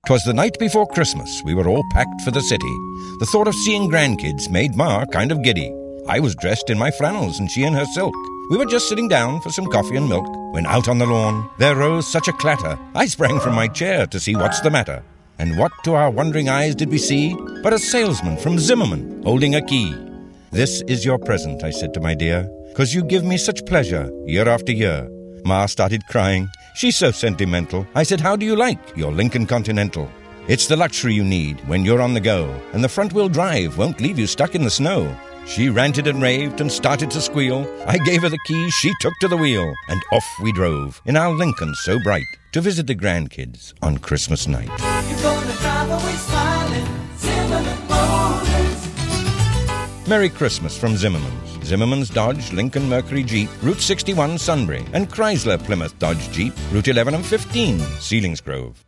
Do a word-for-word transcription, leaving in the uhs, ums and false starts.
'Twas the night before Christmas. We were all packed for the city. The thought of seeing grandkids made Ma kind of giddy. I was dressed in my flannels and she in her silk. We were just sitting down for some coffee and milk when out on the lawn there rose such a clatter. I sprang from my chair to see what's the matter. And what to our wondering eyes did we see but a salesman from Zimmerman holding a key. "This is your present," I said to my dear, "'cause you give me such pleasure year after year." Ma started crying. She's so sentimental. I said, "How do you like your Lincoln Continental? It's the luxury you need when you're on the go, and the front-wheel drive won't leave you stuck in the snow." She ranted and raved and started to squeal. I gave her the key, she took to the wheel, and off we drove in our Lincoln so bright to visit the grandkids on Christmas night. You're gonna drive away smiling, Zimmerman Motors. Merry Christmas from Zimmerman's. Zimmerman's Dodge, Lincoln Mercury Jeep, Route sixty-one Sunbury, and Chrysler Plymouth Dodge Jeep, Route eleven and fifteen, Selingsgrove.